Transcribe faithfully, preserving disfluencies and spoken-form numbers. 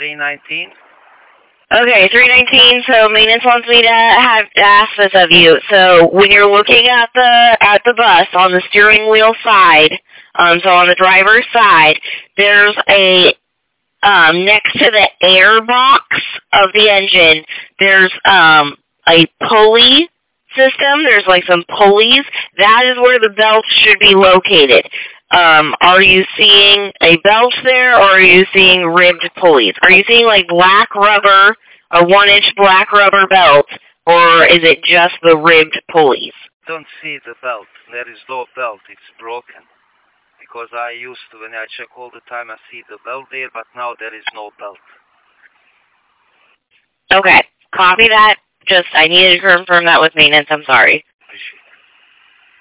three nineteen. Okay, three nineteen, so maintenance wants me to have to ask this of you. So when you're looking at the at the bus on the steering wheel side, um, so on the driver's side, there's a, um, next to the air box of the engine, there's um, a pulley system. There's like some pulleys. That is where the belt should be located. Um, are you seeing a belt there, or are you seeing ribbed pulleys? Are you seeing like black rubber, a one-inch black rubber belt, or is it just the ribbed pulleys? Don't see the belt. There is no belt. It's broken. Because I used to, when I check all the time, I see the belt there, but now there is no belt. Okay, copy that. Just, I needed to confirm that with maintenance. I'm sorry.